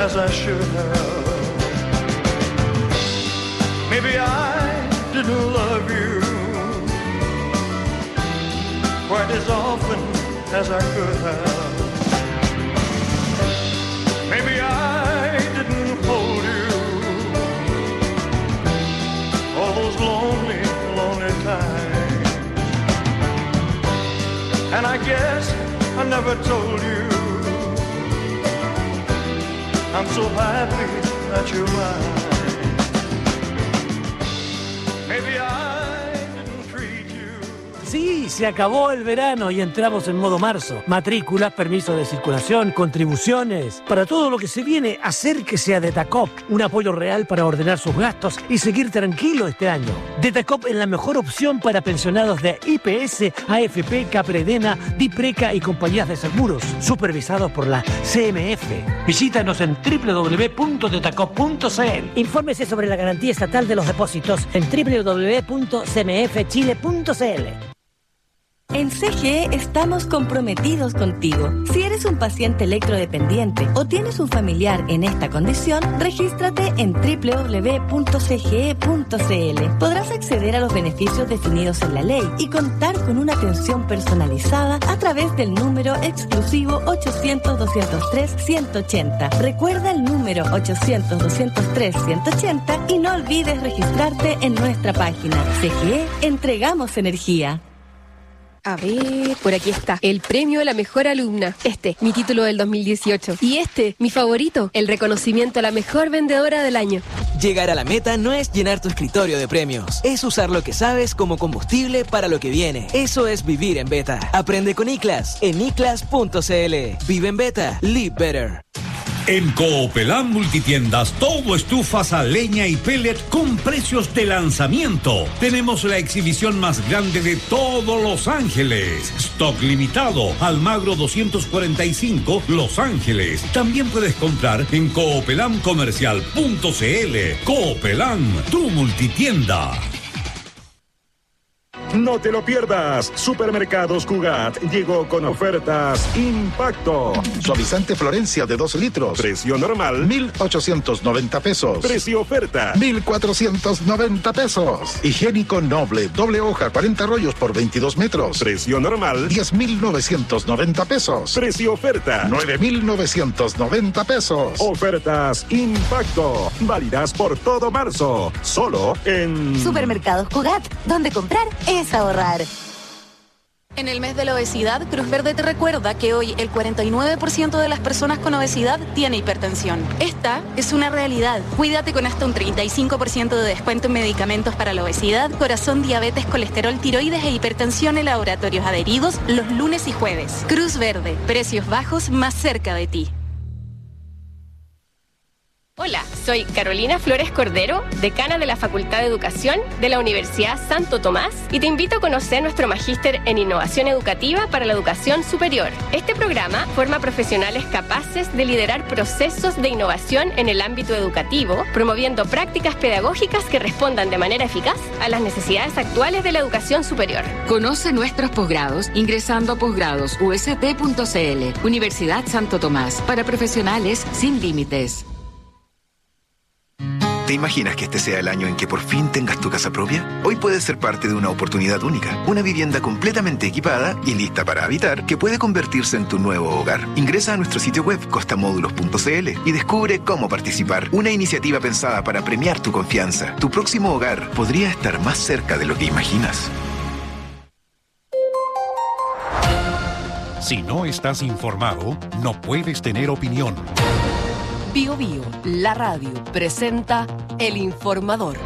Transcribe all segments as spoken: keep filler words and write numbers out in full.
as I should have. Maybe I didn't love you quite as often as I could have. Maybe I didn't hold you all those lonely, lonely times. And I guess I never told you I'm so happy that you're mine. Maybe I didn't treat you. Sí, se acabó el verano y entramos en modo marzo. Matrículas, permisos de circulación, contribuciones. Para todo lo que se viene, acérquese a Detacop. Un apoyo real para ordenar sus gastos y seguir tranquilo este año. Detacop es la mejor opción para pensionados de I P S, A F P, Capredena, Dipreca y compañías de seguros, supervisados por la C M F. Visítanos en doble u doble u doble u punto detacop punto c l. Infórmese sobre la garantía estatal de los depósitos en doble u doble u doble u punto c m f chile punto c l. En C G E estamos comprometidos contigo. Si eres un paciente electrodependiente o tienes un familiar en esta condición, regístrate en doble u doble u doble u punto c g e punto c l. Podrás acceder a los beneficios definidos en la ley y contar con una atención personalizada a través del número exclusivo ochocientos, doscientos tres, ciento ochenta. Recuerda el número ochocientos, doscientos tres, ciento ochenta y no olvides registrarte en nuestra página. C G E, entregamos energía. A ver, por aquí está. El premio a la mejor alumna. Este, mi título del dos mil dieciocho. Y este, mi favorito, el reconocimiento a la mejor vendedora del año. Llegar a la meta no es llenar tu escritorio de premios. Es usar lo que sabes como combustible para lo que viene. Eso es vivir en Beta. Aprende con iClass en iclass punto c l. Vive en Beta. Live better. En Coopelán Multitiendas, todo estufas a leña y pellet con precios de lanzamiento. Tenemos la exhibición más grande de todo Los Ángeles. Stock limitado, Almagro doscientos cuarenta y cinco, Los Ángeles. También puedes comprar en coopelán comercial punto c l. Coopelán, tu multitienda. No te lo pierdas. Supermercados Cugat llegó con ofertas Impacto. Suavizante Florencia de dos litros. Precio normal mil ochocientos noventa pesos. Precio oferta mil cuatrocientos noventa pesos. Higiénico Noble doble hoja cuarenta rollos por veintidós metros. Precio normal diez mil novecientos noventa pesos. Precio oferta nueve mil novecientos noventa pesos. Ofertas Impacto. Válidas por todo marzo. Solo en Supermercados Cugat, donde comprar es ahorrar. En el mes de la obesidad, Cruz Verde te recuerda que hoy el cuarenta y nueve por ciento de las personas con obesidad tiene hipertensión. Esta es una realidad. Cuídate con hasta un treinta y cinco por ciento de descuento en medicamentos para la obesidad, corazón, diabetes, colesterol, tiroides e hipertensión en laboratorios adheridos los lunes y jueves. Cruz Verde, precios bajos más cerca de ti. Hola, soy Carolina Flores Cordero, decana de la Facultad de Educación de la Universidad Santo Tomás, y te invito a conocer nuestro magíster en Innovación Educativa para la Educación Superior. Este programa forma profesionales capaces de liderar procesos de innovación en el ámbito educativo, promoviendo prácticas pedagógicas que respondan de manera eficaz a las necesidades actuales de la educación superior. Conoce nuestros posgrados ingresando a posgrados u s t punto c l. Universidad Santo Tomás, para profesionales sin límites. ¿Te imaginas que este sea el año en que por fin tengas tu casa propia? Hoy puedes ser parte de una oportunidad única, una vivienda completamente equipada y lista para habitar que puede convertirse en tu nuevo hogar. Ingresa a nuestro sitio web costamódulos punto c l y descubre cómo participar. Una iniciativa pensada para premiar tu confianza. Tu próximo hogar podría estar más cerca de lo que imaginas. Si no estás informado, no puedes tener opinión. Bio Bio, la radio, presenta El Informador.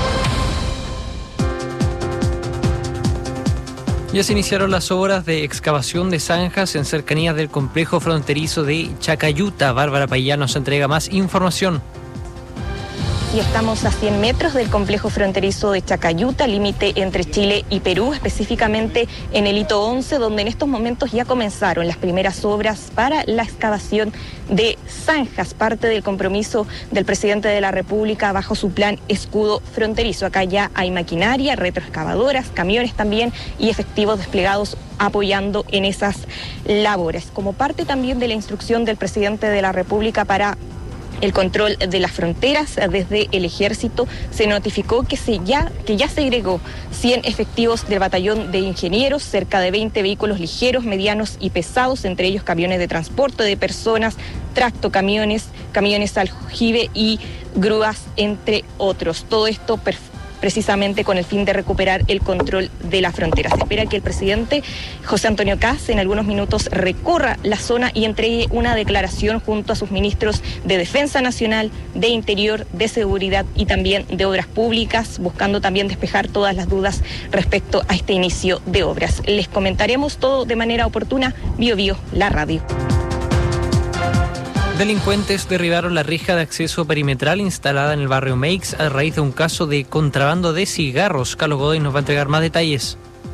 Ya se iniciaron las obras de excavación de zanjas en cercanías del complejo fronterizo de Chacayuta. Bárbara Payán nos entrega más información. Y estamos a cien metros del complejo fronterizo de Chacayuta, límite entre Chile y Perú, específicamente en el hito once, donde en estos momentos ya comenzaron las primeras obras para la excavación de zanjas, parte del compromiso del presidente de la República bajo su plan escudo fronterizo. Acá ya hay maquinaria, retroexcavadoras, camiones también y efectivos desplegados apoyando en esas labores. Como parte también de la instrucción del presidente de la República para el control de las fronteras. Desde el ejército se notificó que, se ya, que ya se agregó cien efectivos del batallón de ingenieros, cerca de veinte vehículos ligeros, medianos y pesados, entre ellos camiones de transporte de personas, tractocamiones, camiones aljibe y grúas, entre otros. Todo esto perfecto, precisamente con el fin de recuperar el control de la frontera. Se espera que el presidente José Antonio Kast en algunos minutos recorra la zona y entregue una declaración junto a sus ministros de Defensa Nacional, de Interior, de Seguridad y también de Obras Públicas, buscando también despejar todas las dudas respecto a este inicio de obras. Les comentaremos todo de manera oportuna. Bio Bio, la radio. Delincuentes derribaron la reja de acceso perimetral instalada en el barrio Meix a raíz de un caso de contrabando de cigarros. Carlos Godoy nos va a entregar más detalles.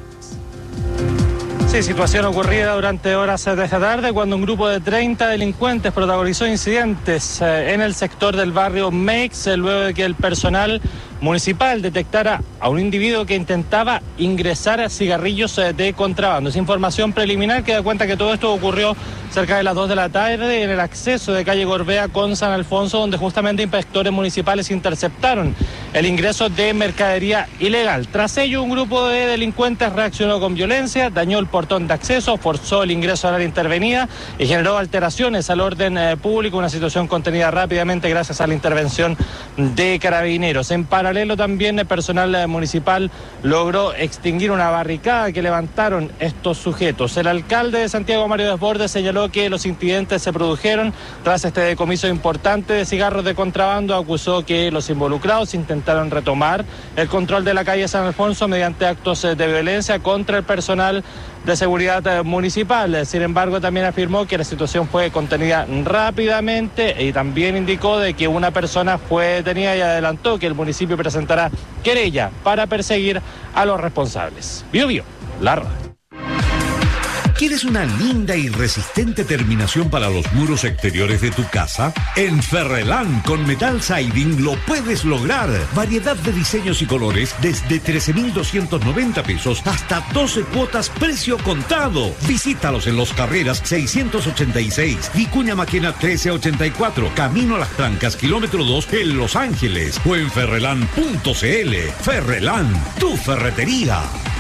Sí, situación ocurrida durante horas de esta tarde cuando un grupo de treinta delincuentes protagonizó incidentes en el sector del barrio Meix luego de que el personal municipal detectara a un individuo que intentaba ingresar a cigarrillos de contrabando. Es información preliminar que da cuenta que todo esto ocurrió cerca de las dos de la tarde en el acceso de calle Gorbea con San Alfonso, donde justamente inspectores municipales interceptaron el ingreso de mercadería ilegal. Tras ello, un grupo de delincuentes reaccionó con violencia, dañó el portón de acceso, forzó el ingreso al área intervenida y generó alteraciones al orden eh, público, una situación contenida rápidamente gracias a la intervención de carabineros. En paralelo también el personal municipal logró extinguir una barricada que levantaron estos sujetos. El alcalde de Santiago, Mario Desbordes, señaló que los incidentes se produjeron tras este decomiso importante de cigarros de contrabando. Acusó que los involucrados intentaron retomar el control de la calle San Alfonso mediante actos de violencia contra el personal de seguridad municipal. Sin embargo, también afirmó que la situación fue contenida rápidamente y también indicó de que una persona fue detenida y adelantó que el municipio presentará querella para perseguir a los responsables. Bio Bio, la radio. ¿Quieres una linda y resistente terminación para los muros exteriores de tu casa? En Ferrelán con Metal Siding lo puedes lograr. Variedad de diseños y colores desde trece mil doscientos noventa pesos hasta doce cuotas precio contado. Visítalos en Los Carreras seiscientos ochenta y seis, Vicuña Maquena trece ochenta y cuatro, Camino a las Trancas, kilómetro dos en Los Ángeles o en ferrelán punto cl. Ferrelán, tu ferretería.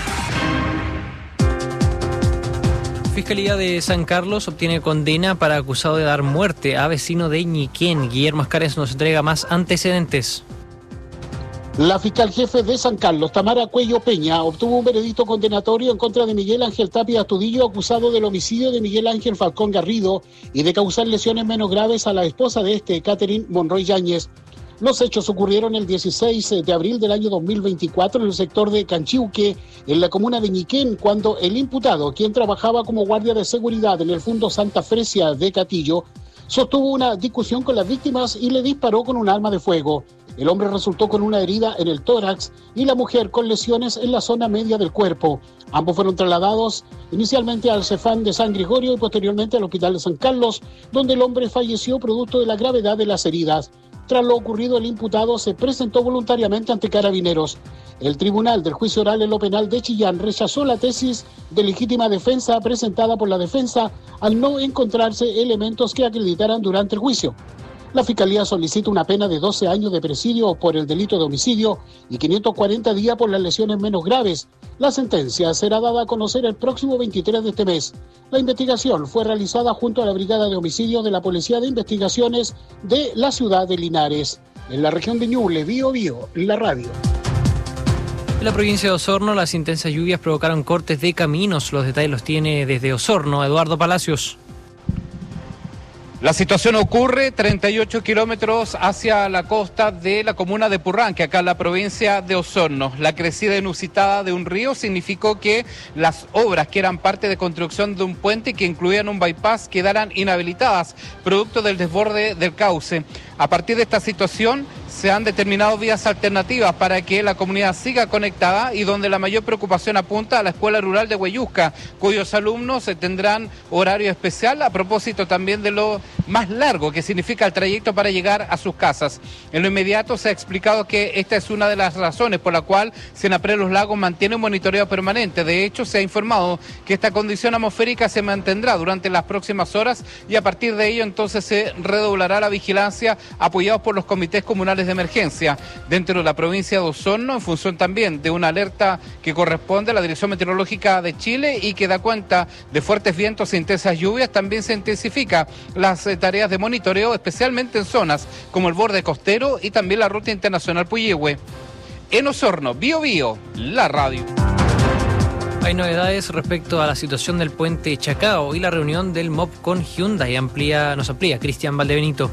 Fiscalía de San Carlos obtiene condena para acusado de dar muerte a vecino de Ñiquén. Guillermo Ascares nos entrega más antecedentes. La fiscal jefe de San Carlos, Tamara Cuello Peña, obtuvo un veredicto condenatorio en contra de Miguel Ángel Tapia Astudillo, acusado del homicidio de Miguel Ángel Falcón Garrido y de causar lesiones menos graves a la esposa de este, Catherine Monroy Yáñez. Los hechos ocurrieron el dieciséis de abril del año dos mil veinticuatro en el sector de Canchiuque, en la comuna de Ñiquén, cuando el imputado, quien trabajaba como guardia de seguridad en el Fundo Santa Fresia de Catillo, sostuvo una discusión con las víctimas y le disparó con un arma de fuego. El hombre resultó con una herida en el tórax y la mujer con lesiones en la zona media del cuerpo. Ambos fueron trasladados inicialmente al Cefán de San Gregorio y posteriormente al Hospital de San Carlos, donde el hombre falleció producto de la gravedad de las heridas. Tras lo ocurrido, el imputado se presentó voluntariamente ante carabineros. El Tribunal del Juicio Oral en lo Penal de Chillán rechazó la tesis de legítima defensa presentada por la defensa al no encontrarse elementos que acreditaran durante el juicio. La Fiscalía solicita una pena de doce años de presidio por el delito de homicidio y quinientos cuarenta días por las lesiones menos graves. La sentencia será dada a conocer el próximo veintitrés de este mes. La investigación fue realizada junto a la Brigada de Homicidio de la Policía de Investigaciones de la ciudad de Linares. En la región de Ñuble, Bio Bio, la radio. En la provincia de Osorno, las intensas lluvias provocaron cortes de caminos. Los detalles los tiene desde Osorno Eduardo Palacios. La situación ocurre treinta y ocho kilómetros hacia la costa de la comuna de Purranque, acá en la provincia de Osorno. La crecida inusitada de un río significó que las obras que eran parte de construcción de un puente que incluían un bypass quedaran inhabilitadas, producto del desborde del cauce. A partir de esta situación se han determinado vías alternativas para que la comunidad siga conectada y donde la mayor preocupación apunta a la Escuela Rural de Hueyusca, cuyos alumnos tendrán horario especial a propósito también de lo más largo que significa el trayecto para llegar a sus casas. En lo inmediato se ha explicado que esta es una de las razones por la cual Senapred Los Lagos mantiene un monitoreo permanente. De hecho, se ha informado que esta condición atmosférica se mantendrá durante las próximas horas y a partir de ello entonces se redoblará la vigilancia apoyados por los comités comunales de emergencia dentro de la provincia de Osorno, en función también de una alerta que corresponde a la Dirección Meteorológica de Chile y que da cuenta de fuertes vientos e intensas lluvias. También se intensifica las eh, tareas de monitoreo, especialmente en zonas como el borde costero y también la ruta internacional Puyehue. En Osorno, Bio Bio, la radio. Hay novedades respecto a la situación del puente Chacao y la reunión del M O P con Hyundai. Amplía, nos amplía Cristian Valdebenito.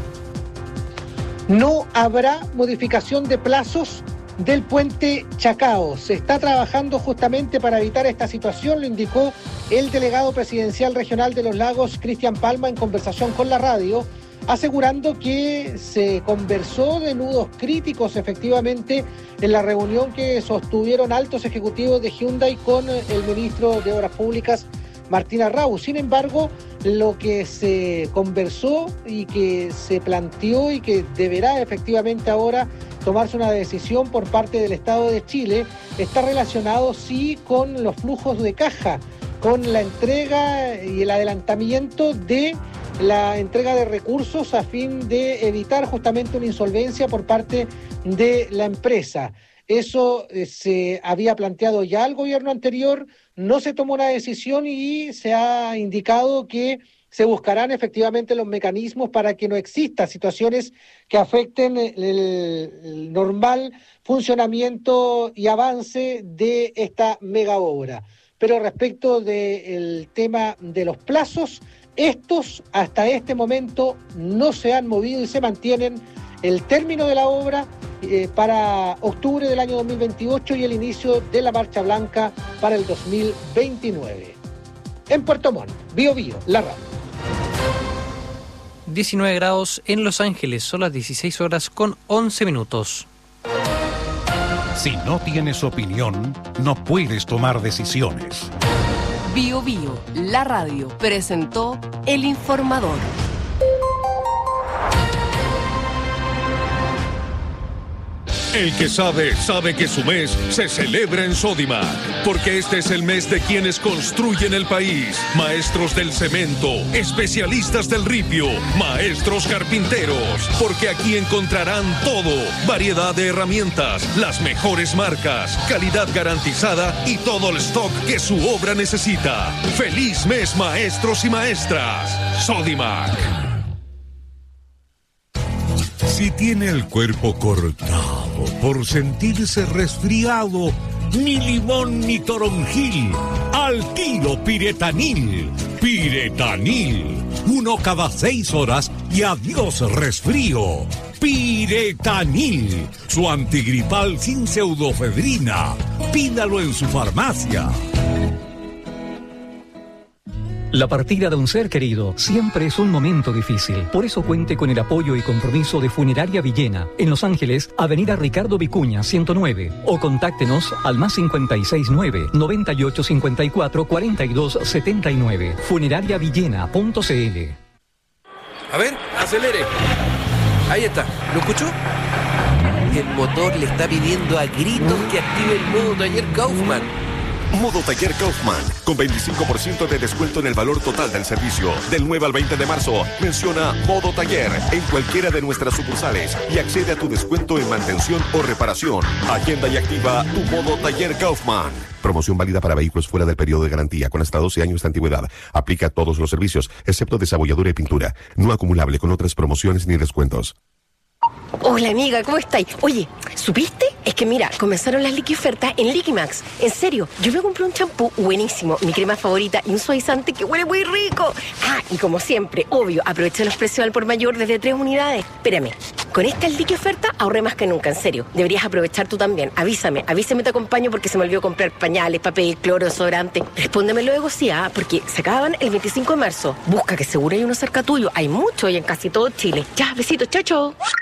No habrá modificación de plazos del puente Chacao. Se está trabajando justamente para evitar esta situación, lo indicó el delegado presidencial regional de Los Lagos, Cristian Palma, en conversación con la radio, asegurando que se conversó de nudos críticos efectivamente en la reunión que sostuvieron altos ejecutivos de Hyundai con el ministro de Obras Públicas, Martín Arrau. Sin embargo, lo que se conversó y que se planteó y que deberá efectivamente ahora tomarse una decisión por parte del Estado de Chile está relacionado sí con los flujos de caja, con la entrega y el adelantamiento de la entrega de recursos a fin de evitar justamente una insolvencia por parte de la empresa. Eso eh, se había planteado ya al gobierno anterior, no se tomó una decisión y se ha indicado que se buscarán efectivamente los mecanismos para que no existan situaciones que afecten el, el normal funcionamiento y avance de esta mega obra. Pero respecto del tema de los plazos, estos hasta este momento no se han movido y se mantienen el término de la obra eh, para octubre del año dos mil veintiocho y el inicio de la Marcha Blanca para el dos mil veintinueve. En Puerto Montt, Bio Bio, la radio. diecinueve grados en Los Ángeles, son las dieciséis horas con once minutos. Si no tienes opinión, no puedes tomar decisiones. Bio Bio, la radio, presentó El Informador. El que sabe, sabe que su mes se celebra en Sodimac, porque este es el mes de quienes construyen el país. Maestros del cemento, especialistas del ripio, maestros carpinteros, porque aquí encontrarán todo, variedad de herramientas, las mejores marcas, calidad garantizada y todo el stock que su obra necesita. ¡Feliz mes, maestros y maestras! Sodimac. Si tiene el cuerpo cortado por sentirse resfriado, ni limón ni toronjil, al tiro Piretanil. Piretanil, uno cada seis horas y adiós resfrío. Piretanil, su antigripal sin pseudofedrina. Pídalo en su farmacia. La partida de un ser querido siempre es un momento difícil. Por eso cuente con el apoyo y compromiso de Funeraria Villena, en Los Ángeles, Avenida Ricardo Vicuña, ciento nueve. O contáctenos al más cincuenta y seis nueve, noventa y ocho cincuenta y cuatro, cuarenta y dos setenta y nueve. Funeraria Villena punto c l. A ver, acelere. Ahí está. ¿Lo escuchó? El motor le está pidiendo a gritos que active el modo taller Kaufman. Modo Taller Kaufman, con veinticinco por ciento de descuento en el valor total del servicio. Del nueve al veinte de marzo, menciona Modo Taller en cualquiera de nuestras sucursales y accede a tu descuento en mantención o reparación. Agenda y activa tu Modo Taller Kaufman. Promoción válida para vehículos fuera del periodo de garantía con hasta doce años de antigüedad. Aplica a todos los servicios, excepto desabolladura y pintura. No acumulable con otras promociones ni descuentos. Hola amiga, ¿cómo estáis? Oye, ¿supiste? Es que mira, comenzaron las liqui ofertas en Liquimax. En serio, yo me compré un champú buenísimo, mi crema favorita y un suavizante que huele muy rico. Ah, y como siempre, obvio, aproveché los precios al por mayor desde tres unidades. Espérame, con esta liqui oferta ahorré más que nunca, en serio. Deberías aprovechar tú también. Avísame, avísame, te acompaño porque se me olvidó comprar pañales, papel, cloro, desodorante. Respóndeme luego, sí, ah, porque se acaban el veinticinco de marzo. Busca que seguro hay uno cerca tuyo. Hay mucho y en casi todo Chile. Ya, besitos, chao, chao.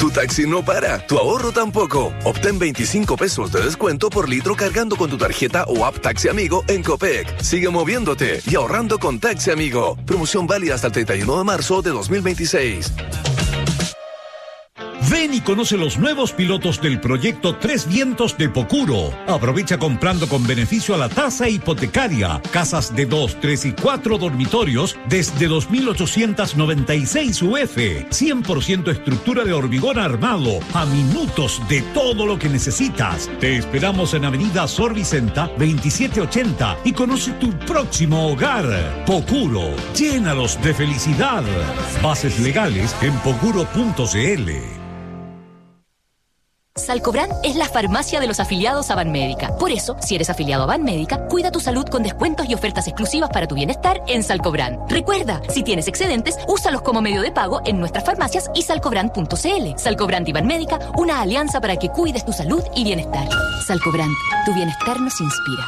Tu taxi no para, tu ahorro tampoco. Obtén veinticinco pesos de descuento por litro cargando con tu tarjeta o app Taxi Amigo en Copec. Sigue moviéndote y ahorrando con Taxi Amigo. Promoción válida hasta el treinta y uno de marzo de dos mil veintiséis. Ven y conoce los nuevos pilotos del proyecto Tres Vientos de Pocuro. Aprovecha comprando con beneficio a la tasa hipotecaria. Casas de dos, tres y cuatro dormitorios desde dos mil ochocientos noventa y seis U F. cien por ciento estructura de hormigón armado. A minutos de todo lo que necesitas. Te esperamos en Avenida Sor Vicenta veintisiete ochenta y conoce tu próximo hogar. Pocuro. Llénalos de felicidad. Bases legales en pocuro punto c l. Salcobran es la farmacia de los afiliados a Banmédica. Por eso, si eres afiliado a Banmédica, cuida tu salud con descuentos y ofertas exclusivas para tu bienestar en Salcobran. Recuerda, si tienes excedentes, úsalos como medio de pago en nuestras farmacias y salcobran punto c l. Salcobran y Banmédica, una alianza para que cuides tu salud y bienestar. Salcobran, tu bienestar nos inspira.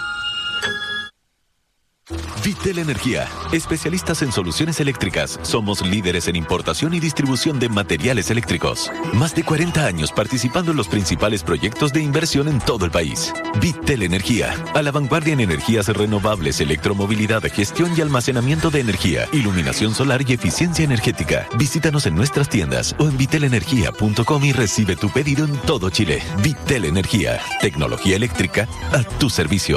Vitel Energía, especialistas en soluciones eléctricas. Somos líderes en importación y distribución de materiales eléctricos. Más de cuarenta años participando en los principales proyectos de inversión en todo el país. Vitel Energía, a la vanguardia en energías renovables, electromovilidad, gestión y almacenamiento de energía, iluminación solar y eficiencia energética. Visítanos en nuestras tiendas o en vitel energía punto com y recibe tu pedido en todo Chile. Vitel Energía, tecnología eléctrica a tu servicio.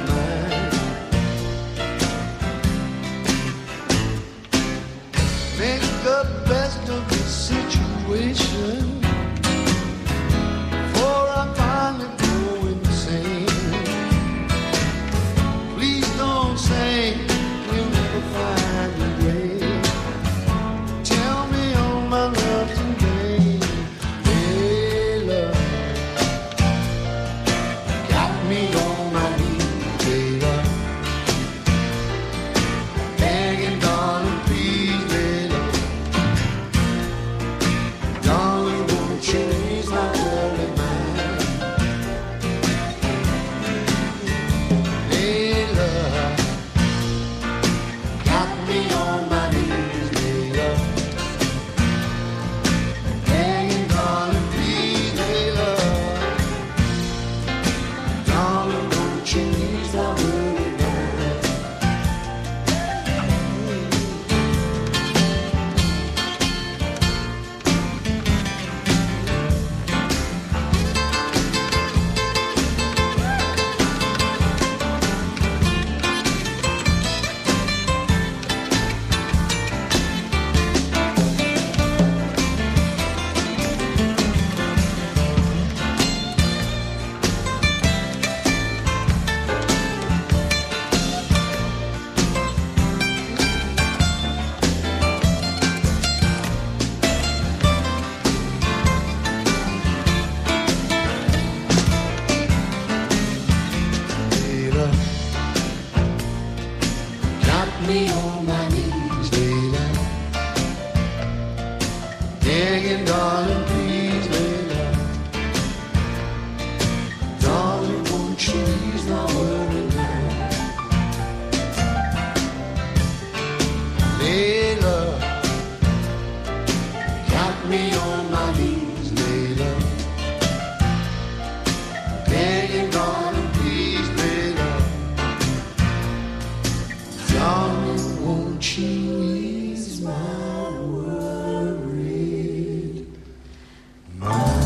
Make begging, darling, please lay low. Darling, won't you ease my worry now? Layla, got me on my knees, Layla. Begging, darling, please lay low. Darling, won't you ease my worried mind?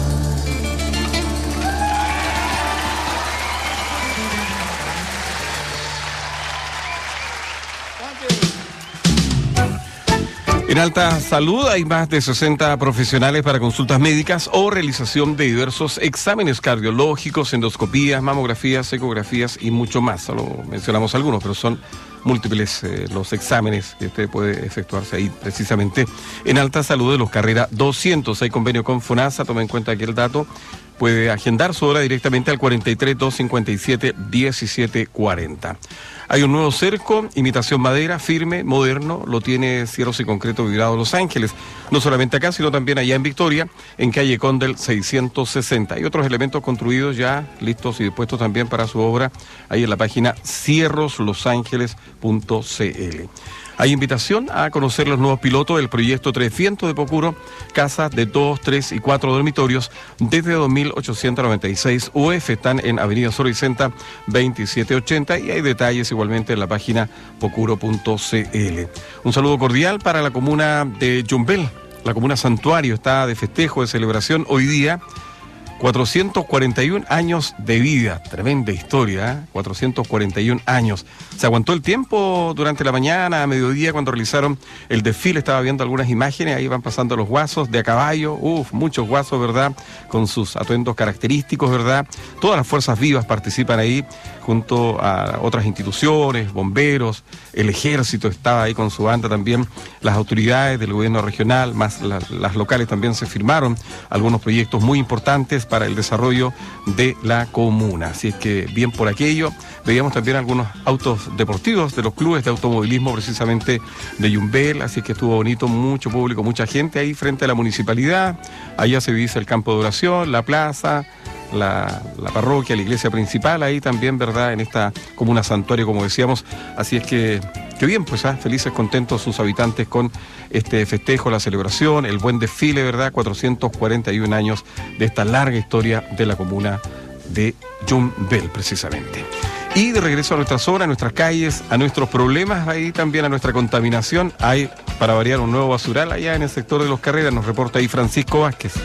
En Alta Salud hay más de sesenta profesionales para consultas médicas o realización de diversos exámenes cardiológicos, endoscopías, mamografías, ecografías y mucho más. Solo mencionamos algunos, pero son múltiples eh, los exámenes que usted puede efectuarse ahí precisamente en Alta Salud de los Carrera doscientos. Hay convenio con FONASA, tome en cuenta aquí el dato. Puede agendar su hora directamente al cuarenta y tres, doscientos cincuenta y siete, diecisiete cuarenta. Hay un nuevo cerco, imitación madera, firme, moderno, lo tiene Cierros y Concreto Vibrado Los Ángeles. No solamente acá, sino también allá en Victoria, en calle Condel seiscientos sesenta. Hay otros elementos construidos ya, listos y dispuestos también para su obra, ahí en la página cierros los ángeles punto c l. Hay invitación a conocer los nuevos pilotos del proyecto trescientos de Pocuro, casas de dos, tres y cuatro dormitorios desde dos mil ochocientos noventa y seis U F. Están en Avenida Soricenta veintisiete ochenta y hay detalles igualmente en la página pocuro punto c l. Un saludo cordial para la comuna de Yumbel. La comuna Santuario está de festejo, de celebración hoy día. cuatrocientos cuarenta y un años de vida, tremenda historia, ¿eh? cuatrocientos cuarenta y un años. Se aguantó el tiempo durante la mañana, a mediodía, cuando realizaron el desfile. Estaba viendo algunas imágenes, ahí van pasando los guasos de a caballo, uff, muchos guasos, ¿verdad? Con sus atuendos característicos, ¿verdad? Todas las fuerzas vivas participan ahí, junto a otras instituciones, bomberos, el ejército estaba ahí con su banda también, las autoridades del gobierno regional, más las, las locales también se firmaron algunos proyectos muy importantes para el desarrollo de la comuna. Así es que bien por aquello. Veíamos también algunos autos deportivos de los clubes de automovilismo precisamente de Yumbel, así es que estuvo bonito, mucho público, mucha gente ahí frente a la municipalidad. Allá se divisa el campo de oración, la plaza, la, la parroquia, la iglesia principal, ahí también, ¿verdad? En esta comuna santuario, como decíamos. Así es que, que bien, pues, ¿ah? Felices, contentos sus habitantes con este festejo, la celebración, el buen desfile, ¿verdad? cuatrocientos cuarenta y un años de esta larga historia de la comuna de Yumbel, precisamente. Y de regreso a nuestra zona, a nuestras calles, a nuestros problemas, ahí también a nuestra contaminación. Hay, para variar, un nuevo basural allá en el sector de Los Carreras. Nos reporta ahí Francisco Vázquez.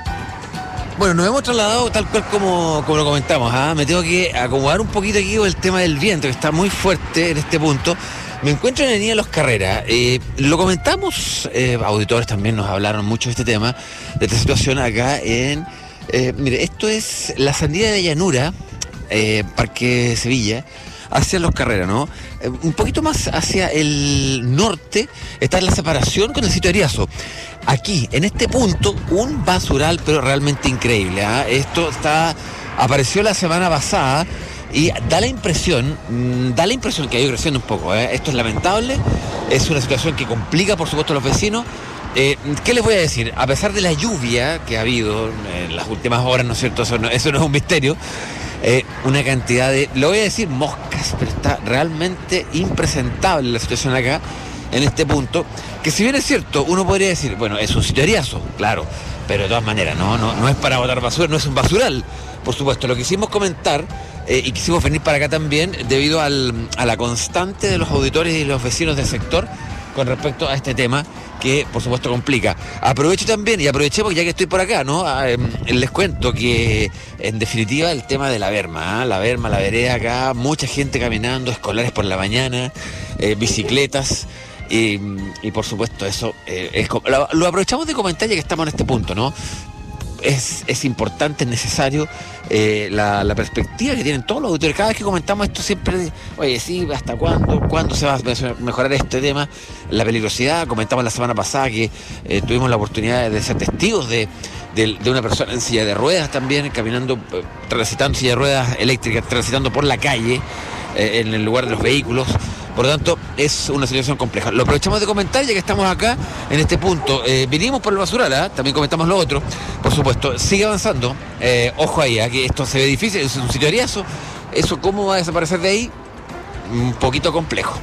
Bueno, nos hemos trasladado tal cual como, como lo comentamos. ¿ah? Me tengo que acomodar un poquito aquí con el tema del viento, que está muy fuerte en este punto. Me encuentro en la avenida Los Carreras. Eh, lo comentamos, eh, auditores también nos hablaron mucho de este tema, de esta situación acá en... Eh, mire, esto es la salida de Llanura, eh, Parque Sevilla, hacia Los Carreras, ¿no? Eh, un poquito más hacia el norte está la separación con el sitio de Ariazo. Aquí, en este punto, un basural, pero realmente increíble. ¿eh? Esto está apareció la semana pasada y da la impresión, da la impresión que ha ido creciendo un poco. ¿eh? Esto es lamentable, es una situación que complica, por supuesto, a los vecinos. Eh, ¿Qué les voy a decir? A pesar de la lluvia que ha habido en las últimas horas, ¿no es cierto? Eso no, eso no es un misterio. Eh, una cantidad de, lo voy a decir, moscas, pero está realmente impresentable la situación acá, en este punto, que si bien es cierto, uno podría decir, bueno, es un sitio de Ariazo, claro, pero de todas maneras, no, no, no es para botar basura, no es un basural, por supuesto. Lo quisimos comentar eh, y quisimos venir para acá también debido al, a la constante de los auditores y los vecinos del sector con respecto a este tema que por supuesto complica. Aprovecho también y aprovechemos ya que estoy por acá, ¿no? Ah, eh, les cuento que en definitiva el tema de la berma, ¿eh? la berma, la vereda acá, mucha gente caminando, escolares por la mañana, eh, bicicletas. Y, y por supuesto eso eh, es, lo, lo aprovechamos de comentar ya que estamos en este punto, ¿no? Es, es importante, es necesario eh, la, la perspectiva que tienen todos los auditores. Cada vez que comentamos esto siempre, oye, sí, ¿hasta cuándo? ¿Cuándo se va a mejorar este tema? La peligrosidad, comentamos la semana pasada que eh, tuvimos la oportunidad de ser testigos de, de, de una persona en silla de ruedas también, caminando, transitando silla de ruedas eléctricas, transitando por la calle, eh, en el lugar de los vehículos. Por lo tanto, es una situación compleja. Lo aprovechamos de comentar, ya que estamos acá en este punto. Eh, vinimos por el basural, ¿eh? También comentamos lo otro. Por supuesto, sigue avanzando. Eh, ojo ahí, ¿eh? Que esto se ve difícil, es un sitio ariazo. Eso, ¿cómo va a desaparecer de ahí? Un poquito complejo.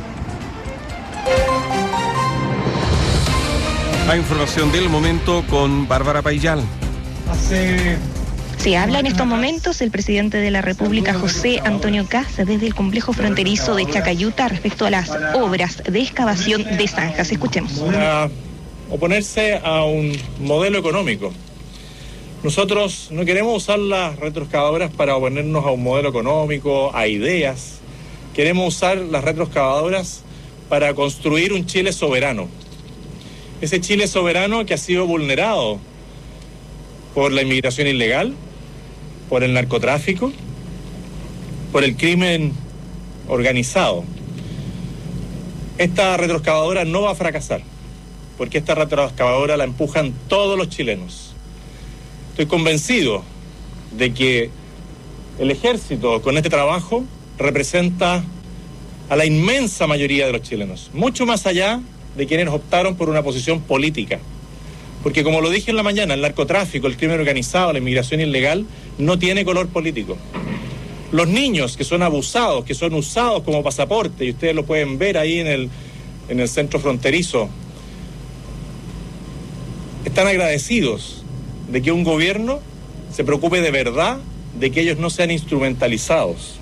La información del momento con Bárbara Payal. Hace... Se habla en estos momentos el presidente de la República, José Antonio Kast, desde el complejo fronterizo de Chacayuta respecto a las obras de excavación de zanjas. Escuchemos. Para oponerse a un modelo económico. Nosotros no queremos usar las retroexcavadoras para oponernos a un modelo económico, a ideas. Queremos usar las retroexcavadoras para construir un Chile soberano. Ese Chile soberano que ha sido vulnerado por la inmigración ilegal, por el narcotráfico, por el crimen organizado. Esta retroexcavadora no va a fracasar, porque esta retroexcavadora la empujan todos los chilenos. Estoy convencido de que el ejército con este trabajo representa a la inmensa mayoría de los chilenos, mucho más allá de quienes optaron por una posición política. Porque como lo dije en la mañana, el narcotráfico, el crimen organizado, la inmigración ilegal, no tiene color político. Los niños que son abusados, que son usados como pasaporte, y ustedes lo pueden ver ahí en el, en el centro fronterizo, están agradecidos de que un gobierno se preocupe de verdad de que ellos no sean instrumentalizados.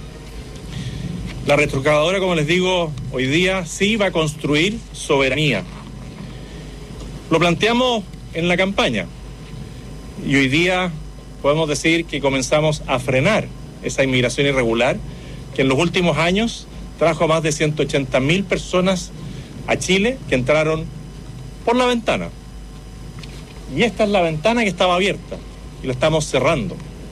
La retroexcavadora, como les digo, hoy día sí va a construir soberanía. Lo planteamos en la campaña y hoy día podemos decir que comenzamos a frenar esa inmigración irregular que en los últimos años trajo a más de ciento ochenta mil personas a Chile que entraron por la ventana. Y esta es la ventana que estaba abierta y la estamos cerrando.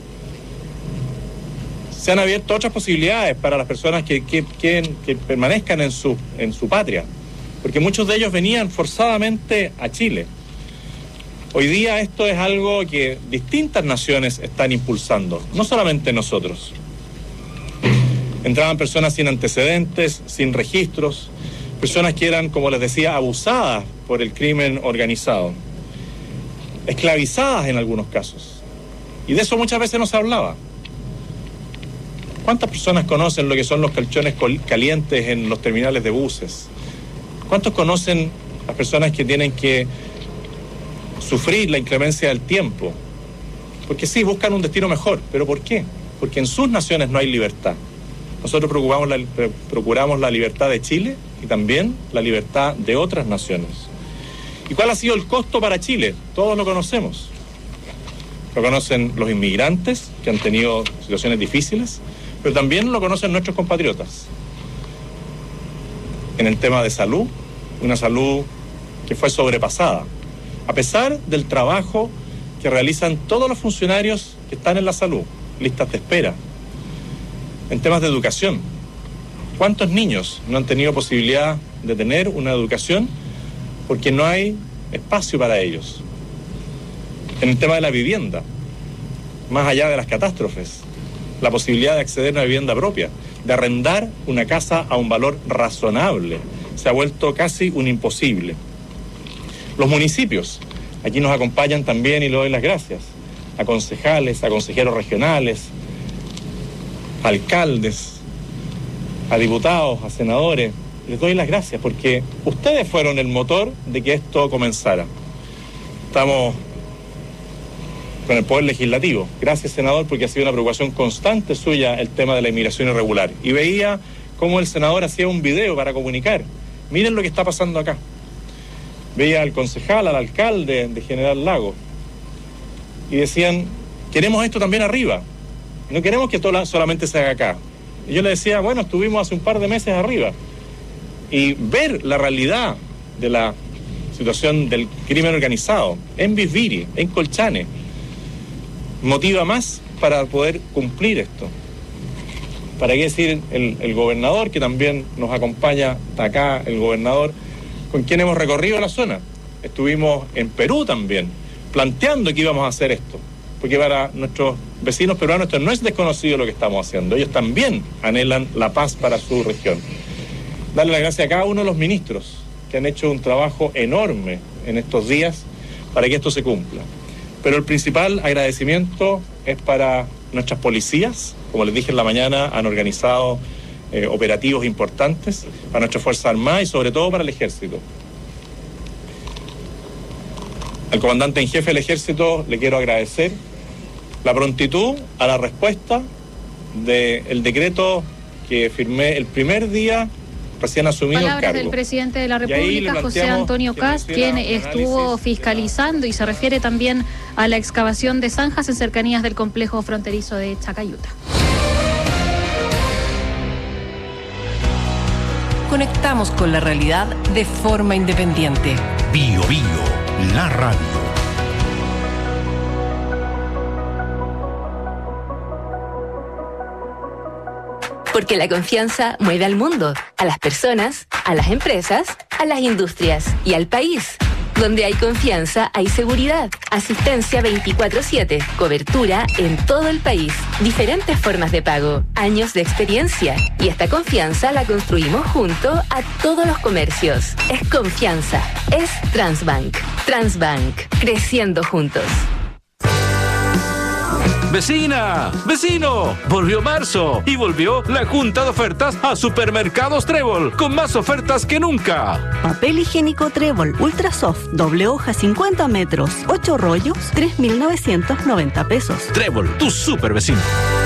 Se han abierto otras posibilidades para las personas que, que, que, que permanezcan en su, en su patria, porque muchos de ellos venían forzadamente a Chile. Hoy día esto es algo que distintas naciones están impulsando, no solamente nosotros. Entraban personas sin antecedentes, sin registros, personas que eran, como les decía, abusadas por el crimen organizado, esclavizadas en algunos casos. Y de eso muchas veces no se hablaba. ¿Cuántas personas conocen lo que son los colchones calientes en los terminales de buses? ¿Cuántos conocen las personas que tienen que sufrir la inclemencia del tiempo? Porque sí, buscan un destino mejor, pero ¿por qué? Porque en sus naciones no hay libertad. Nosotros procuramos la, procuramos la libertad de Chile y también la libertad de otras naciones. ¿Y cuál ha sido el costo para Chile? Todos lo conocemos. Lo conocen los inmigrantes que han tenido situaciones difíciles, pero también lo conocen nuestros compatriotas. En el tema de salud, una salud que fue sobrepasada, a pesar del trabajo que realizan todos los funcionarios que están en la salud, listas de espera. En temas de educación, ¿cuántos niños no han tenido posibilidad de tener una educación porque no hay espacio para ellos? En el tema de la vivienda, más allá de las catástrofes, la posibilidad de acceder a una vivienda propia, de arrendar una casa a un valor razonable, se ha vuelto casi un imposible. Los municipios, aquí nos acompañan también y le doy las gracias a concejales, a consejeros regionales, a alcaldes, a diputados, a senadores. Les doy las gracias porque ustedes fueron el motor de que esto comenzara. Estamos con el Poder Legislativo. Gracias, senador, porque ha sido una preocupación constante suya el tema de la inmigración irregular. Y veía cómo el senador hacía un video para comunicar. Miren lo que está pasando acá. Veía al concejal, al alcalde de General Lago. Y decían, queremos esto también arriba. No queremos que todo solamente se haga acá. Y yo le decía, bueno, estuvimos hace un par de meses arriba. Y ver la realidad de la situación del crimen organizado en Bisbiri, en Colchane, motiva más para poder cumplir esto. ¿Para qué decir el, el gobernador, que también nos acompaña hasta acá, el gobernador, con quien hemos recorrido la zona? Estuvimos en Perú también, planteando que íbamos a hacer esto, porque para nuestros vecinos peruanos esto no es desconocido lo que estamos haciendo. Ellos también anhelan la paz para su región. darle las gracias a cada uno de los ministros que han hecho un trabajo enorme en estos días para que esto se cumpla. Pero el principal agradecimiento es para nuestras policías. Como les dije en la mañana, han organizado eh, operativos importantes para nuestras Fuerzas Armadas y sobre todo para el Ejército. Al comandante en jefe del Ejército le quiero agradecer la prontitud a la respuesta del decreto que firmé el primer día recién asumido el cargo. Palabras del presidente de la República, José Antonio Kast, quien estuvo fiscalizando y se refiere también a la excavación de zanjas en cercanías del complejo fronterizo de Chacayuta. Conectamos con la realidad de forma independiente. Bio Bio, la radio. Porque la confianza mueve al mundo, a las personas, a las empresas, a las industrias y al país. Donde hay confianza, hay seguridad. Asistencia veinticuatro siete. Cobertura en todo el país. Diferentes formas de pago. Años de experiencia. Y esta confianza la construimos junto a todos los comercios. Es confianza. Es Transbank. Transbank. Creciendo juntos. ¡Vecina! ¡Vecino! Volvió marzo y volvió la junta de ofertas a Supermercados Trébol, con más ofertas que nunca. Papel higiénico Trébol Ultra Soft, doble hoja cincuenta metros, ocho rollos, tres mil novecientos noventa pesos. Trébol, tu super vecino.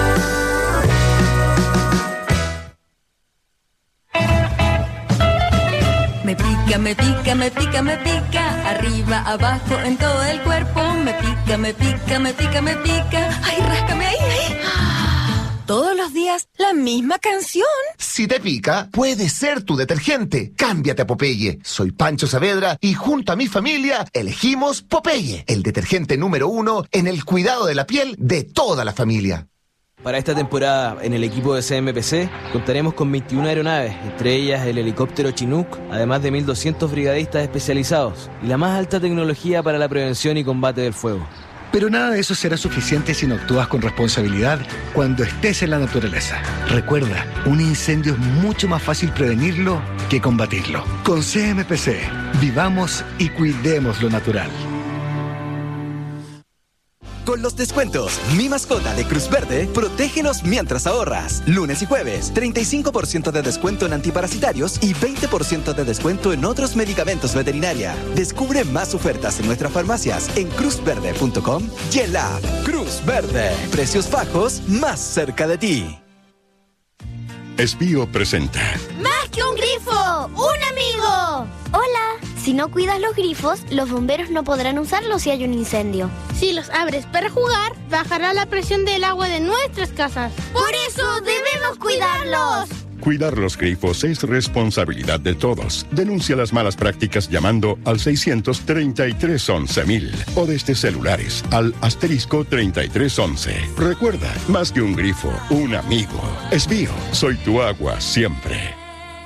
Me pica, me pica, me pica, me pica, arriba, abajo, en todo el cuerpo. Me pica, me pica, me pica, me pica. Ay, ráscame ahí, ahí. Todos los días la misma canción. Si te pica, puede ser tu detergente. Cámbiate a Popeye. Soy Pancho Saavedra y junto a mi familia elegimos Popeye, el detergente número uno en el cuidado de la piel de toda la familia. Para esta temporada, en el equipo de C M P C, contaremos con veintiuna aeronaves, entre ellas el helicóptero Chinook, además de mil doscientos brigadistas especializados y la más alta tecnología para la prevención y combate del fuego. Pero nada de eso será suficiente si no actúas con responsabilidad cuando estés en la naturaleza. Recuerda, un incendio es mucho más fácil prevenirlo que combatirlo. Con C M P C, vivamos y cuidemos lo natural. Con los descuentos Mi Mascota de Cruz Verde, protégenos mientras ahorras. Lunes y jueves, treinta y cinco por ciento de descuento en antiparasitarios y veinte por ciento de descuento en otros medicamentos veterinaria. Descubre más ofertas en nuestras farmacias en cruz verde punto com y en la app. Cruz Verde, precios bajos más cerca de ti. Espío presenta. ¡Más que un grifo! ¡Un amigo! Hola. Si no cuidas los grifos, los bomberos no podrán usarlos si hay un incendio. Si los abres para jugar, bajará la presión del agua de nuestras casas. ¡Por eso debemos cuidarlos! Cuidar los grifos es responsabilidad de todos. Denuncia las malas prácticas llamando al seiscientos treinta y tres once mil o desde celulares al asterisco treinta y tres once. Recuerda, más que un grifo, un amigo. Espío, soy tu agua siempre.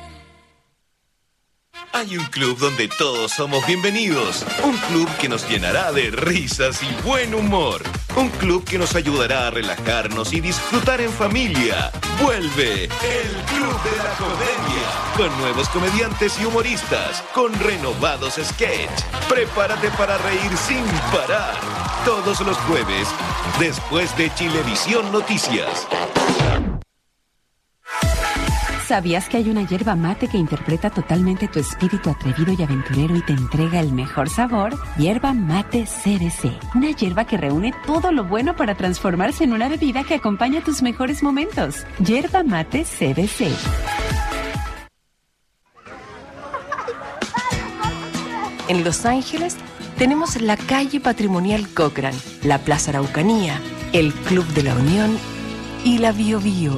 Hay un club donde todos somos bienvenidos. Un club que nos llenará de risas y buen humor. Un club que nos ayudará a relajarnos y disfrutar en familia. Vuelve el Club de la Comedia. Con nuevos comediantes y humoristas. Con renovados sketch. Prepárate para reír sin parar. Todos los jueves, después de Chilevisión Noticias. ¿Sabías que hay una yerba mate que interpreta totalmente tu espíritu atrevido y aventurero y te entrega el mejor sabor? Yerba Mate C B C. Una yerba que reúne todo lo bueno para transformarse en una bebida que acompaña tus mejores momentos. Yerba Mate C B C. En Los Ángeles tenemos la calle patrimonial Cochran, la Plaza Araucanía, el Club de la Unión y la Bio Bio.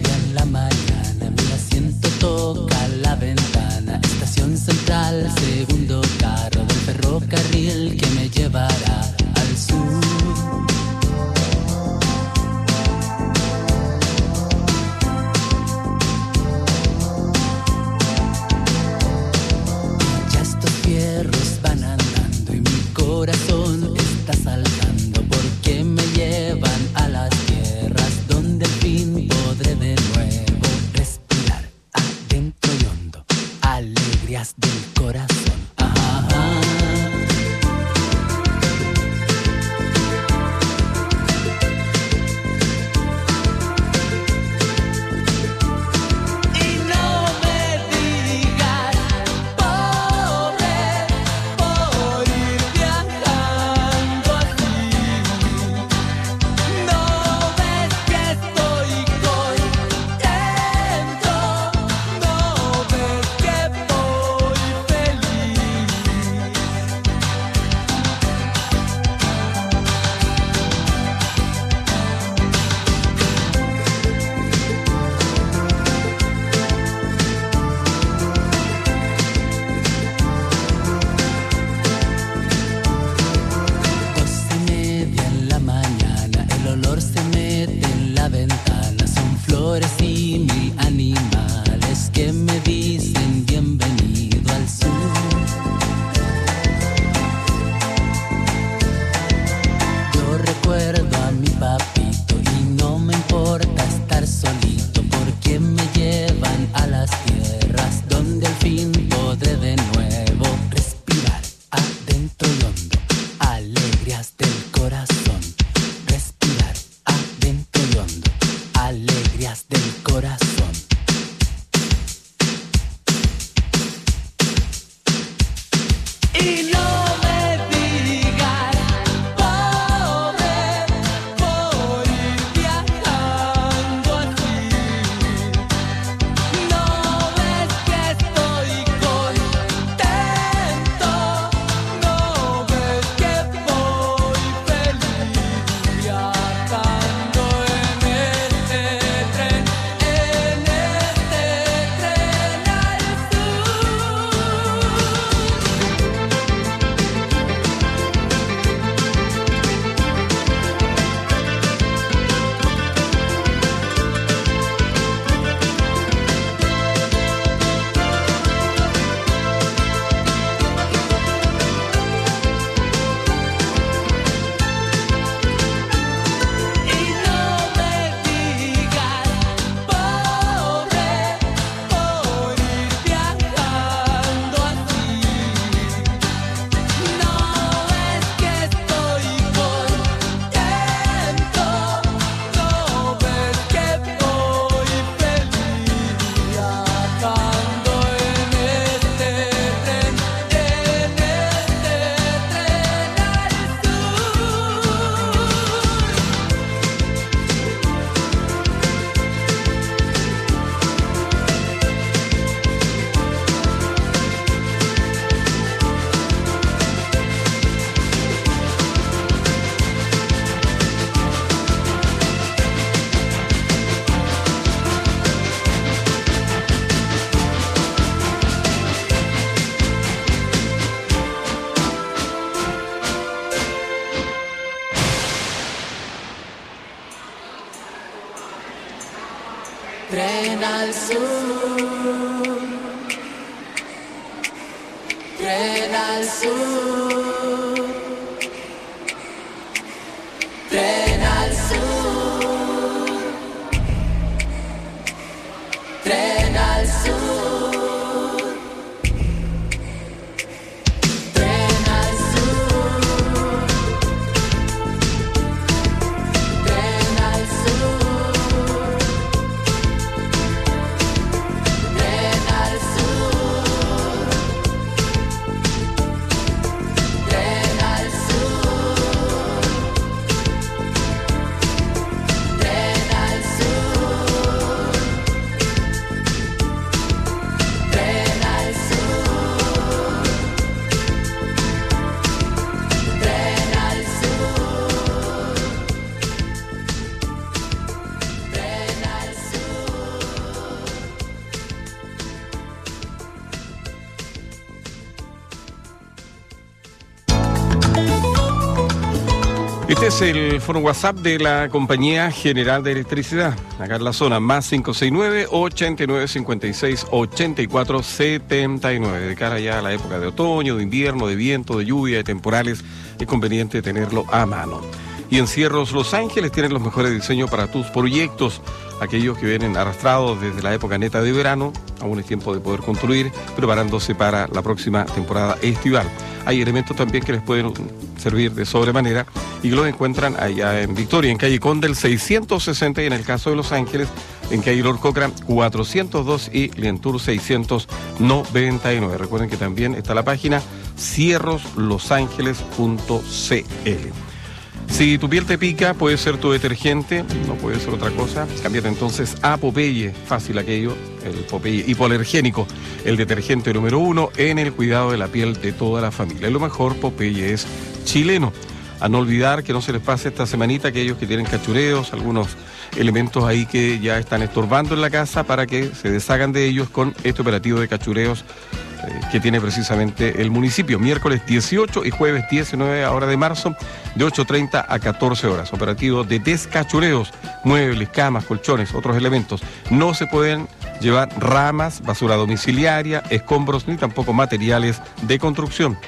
Seguro la ventana son flores y mil animales que me dicen bienvenido al sur. Yo recuerdo a mi papito y no me importa estar solito porque me llevan a las tierras donde al fin podré de nuevo respirar adentro y hondo, alegrías del corazón. Respirar adentro y hondo, alegrías del corazón. Y no me digas, pobre, por ir viajando así. No ves que estoy contento, no ves que voy feliz viajando en este tren, en este tren al sur. Y no me digas, pobre, por ir viajando así. No ves que estoy contento, no ves que voy feliz viajando en este tren, en este tren al Tren al sur, tren al sur, tren al sur, tren al sur, tren al sur, tren al sur. Tren al sur, tren al sur, tren al sur, tren al sur, tren al sur, tren al sur. Este es el foro WhatsApp de la Compañía General de Electricidad. Acá en la zona, más cinco seis nueve, ochenta y nueve, cincuenta y seis, ochenta y cuatro, setenta y nueve. De cara ya a la época de otoño, de invierno, de viento, de lluvia, de temporales, es conveniente tenerlo a mano. Y en Cierros Los Ángeles tienen los mejores diseños para tus proyectos. Aquellos que vienen arrastrados desde la época neta de verano, aún es tiempo de poder construir, preparándose para la próxima temporada estival. Hay elementos también que les pueden servir de sobremanera y que los encuentran allá en Victoria, en calle Conde el seiscientos sesenta, y en el caso de Los Ángeles, en calle Lord Cochrane cuatrocientos dos y Lientour seiscientos noventa y nueve. Recuerden que también está la página cierros los ángeles punto c l. Si tu piel te pica, puede ser tu detergente, no puede ser otra cosa. Cámbiate entonces a Popeye, fácil aquello, el Popeye hipoalergénico, el detergente número uno en el cuidado de la piel de toda la familia. Y lo mejor, Popeye es chileno. A no olvidar que no se les pase esta semanita aquellos que tienen cachureos, algunos elementos ahí que ya están estorbando en la casa, para que se deshagan de ellos con este operativo de cachureos eh, que tiene precisamente el municipio. Miércoles dieciocho y jueves diecinueve ahora de marzo, de ocho treinta a catorce horas. Operativo de descachureos, muebles, camas, colchones, otros elementos. No se pueden llevar ramas, basura domiciliaria, escombros, ni tampoco materiales de construcción.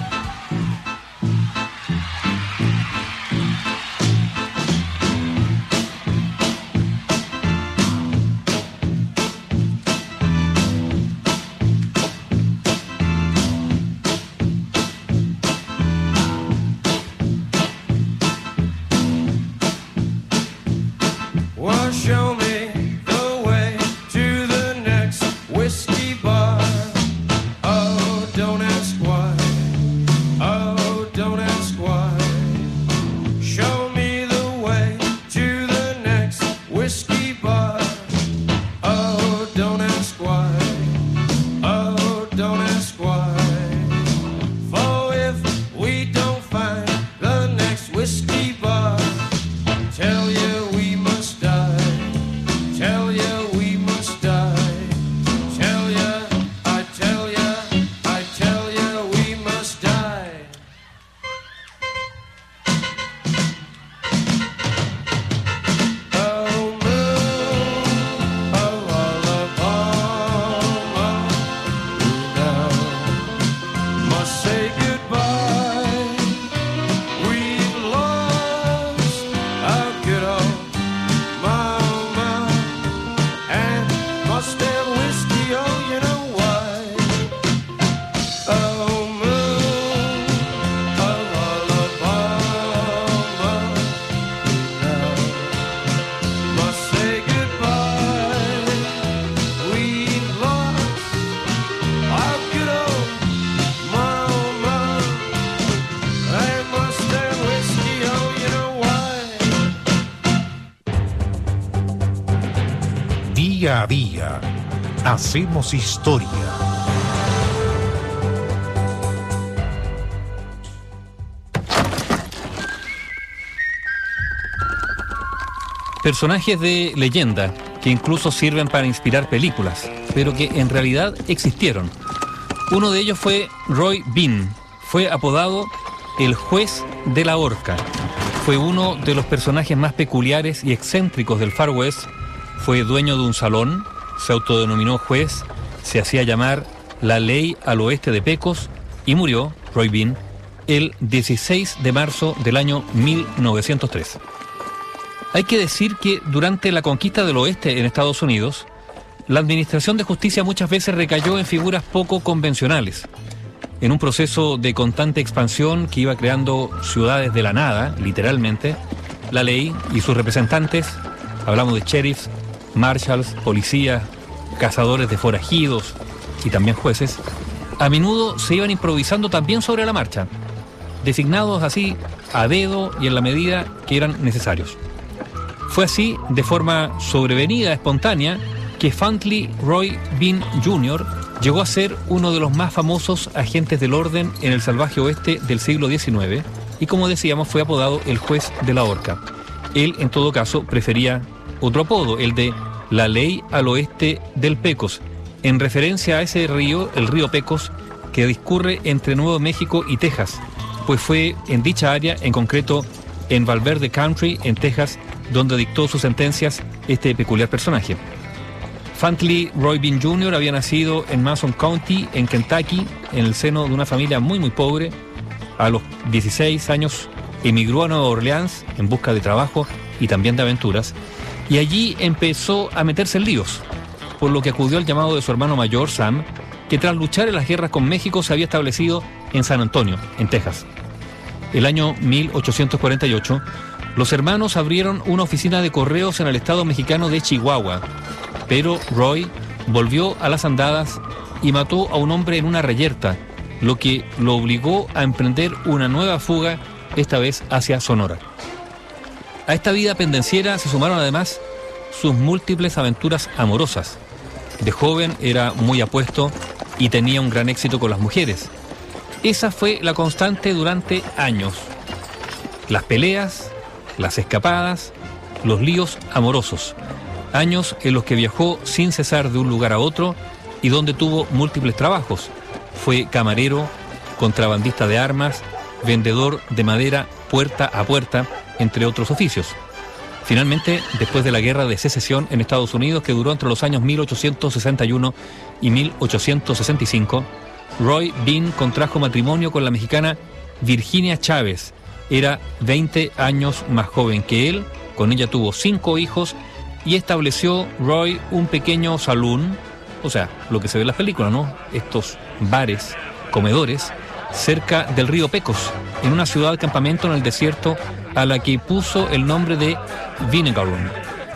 Día a día, hacemos historia. Personajes de leyenda que incluso sirven para inspirar películas, pero que en realidad existieron. Uno de ellos fue Roy Bean. Fue apodado el juez de la horca. Fue uno de los personajes más peculiares y excéntricos del Far West. Fue dueño de un salón, se autodenominó juez, se hacía llamar la ley al oeste de Pecos y murió, Roy Bean, el dieciséis de marzo del año mil novecientos tres. Hay que decir que durante la conquista del oeste en Estados Unidos, la administración de justicia muchas veces recayó en figuras poco convencionales. En un proceso de constante expansión que iba creando ciudades de la nada, literalmente, la ley y sus representantes, hablamos de sheriffs, marshals, policías, cazadores de forajidos y también jueces, a menudo se iban improvisando también sobre la marcha, designados así a dedo y en la medida que eran necesarios. Fue así, de forma sobrevenida, espontánea, que Fantley Roy Bean junior llegó a ser uno de los más famosos agentes del orden en el salvaje oeste del siglo diecinueve y, como decíamos, fue apodado el juez de la horca. Él, en todo caso, prefería otro apodo, el de la ley al oeste del Pecos, en referencia a ese río, el río Pecos, que discurre entre Nuevo México y Texas, pues fue en dicha área, en concreto en Valverde Country, en Texas, donde dictó sus sentencias este peculiar personaje. Fantley Roy Bean junior había nacido en Mason County, en Kentucky, en el seno de una familia muy muy pobre. A los dieciséis años emigró a Nueva Orleans en busca de trabajo y también de aventuras, y allí empezó a meterse en líos, por lo que acudió al llamado de su hermano mayor, Sam, que tras luchar en las guerras con México se había establecido en San Antonio, en Texas. El año mil ochocientos cuarenta y ocho, los hermanos abrieron una oficina de correos en el estado mexicano de Chihuahua, pero Roy volvió a las andadas y mató a un hombre en una reyerta, lo que lo obligó a emprender una nueva fuga, esta vez hacia Sonora. A esta vida pendenciera se sumaron además sus múltiples aventuras amorosas. De joven era muy apuesto y tenía un gran éxito con las mujeres. Esa fue la constante durante años. Las peleas, las escapadas, los líos amorosos. Años en los que viajó sin cesar de un lugar a otro y donde tuvo múltiples trabajos, Fue camarero, contrabandista de armas, vendedor de madera puerta a puerta, entre otros oficios. Finalmente, después de la Guerra de Secesión en Estados Unidos, que duró entre los años mil ochocientos sesenta y uno y mil ochocientos sesenta y cinco, Roy Bean contrajo matrimonio con la mexicana Virginia Chávez. Era veinte años más joven que él, con ella tuvo cinco hijos y estableció Roy un pequeño salón, o sea, lo que se ve en las películas, ¿no? Estos bares, comedores, cerca del río Pecos, en una ciudad campamento en el desierto a la que puso el nombre de Vinegar Room.